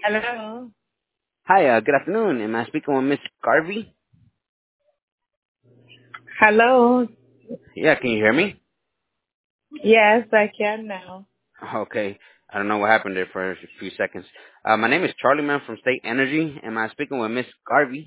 Hello. Hi, good afternoon. Am I speaking with Miss Garvey? Hello. Yeah, can you hear me? Yes, I can now. Okay. I don't know what happened there for a few seconds. My name is Charlie, man, from State Energy. Am I speaking with Miss Garvey?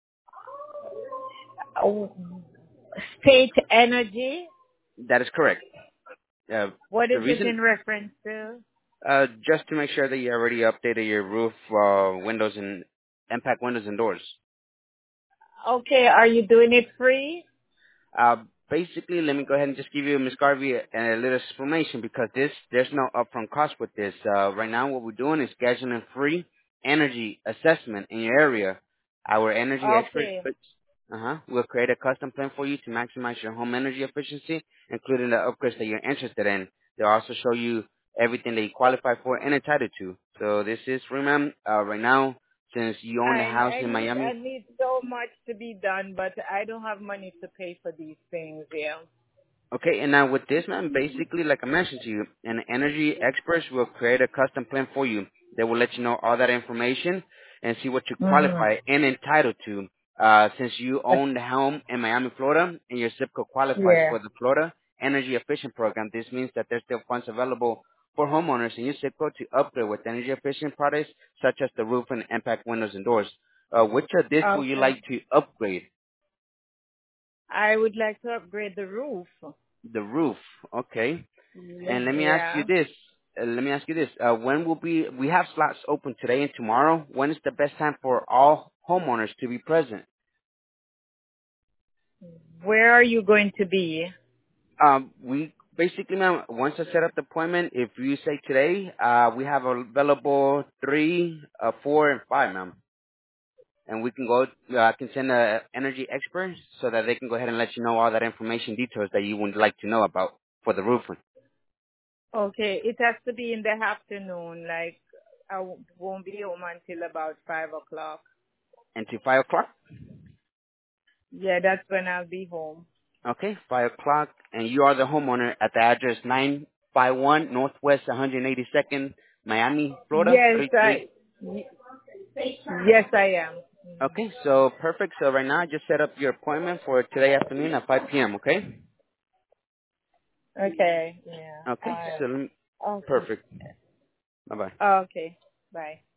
Oh, State Energy. That is correct. What The is it reason, in reference to? just to make sure that you already updated your roof, windows and impact windows and doors. Okay, are you doing it free? Uh, Basically, let me go ahead and just give you, Ms. Garvey, a little explanation because there's no upfront cost with this. Right now, what we're doing is scheduling a free energy assessment in your area. Our energy experts, Okay. will create a custom plan for you to maximize your home energy efficiency, including the upgrades that you're interested in. They'll also show you everything that you qualify for and entitled to. So this is free, ma'am. Right now, since you own the I house I in need Miami. I need so much to be done, but I don't have money to pay for these things. Yeah. Okay, and now with this, man, basically, like I mentioned to you, an energy experts will create a custom plan for you. They will let you know all that information and see what you Mhm. qualify and entitled to. Since you own the home in Miami, Florida, and your zip code qualifies Yeah. for the Florida Energy Efficient Program, this means that there's still funds available for homeowners in your zip code to upgrade with energy efficient products such as the roof and impact windows and doors. Which of this will you Okay. like to upgrade? I would like to upgrade the roof. The roof, okay. And let me ask you Yeah. this. When will be, we have slots open today and tomorrow. When is the best time for all homeowners to be present? Where are you going to be? We basically, ma'am, once I set up the appointment, if you say today, we have available 3, 4, and 5, ma'am. And we can go, I can send a energy expert so that they can go ahead and let you know all that information details that you would like to know about for the roofing. Okay, it has to be in the afternoon. Like won't be home until about 5 o'clock. Until 5 o'clock? Yeah, that's when I'll be home. Okay, 5 o'clock. And you are the homeowner at the address 951 Northwest 182nd, Miami, Florida, Yes, 33. yes I am. Okay, so perfect. So right now I just set up your appointment for today afternoon at 5 p.m., okay? Okay, yeah. Okay, so Okay. perfect. Bye-bye. Okay. Bye.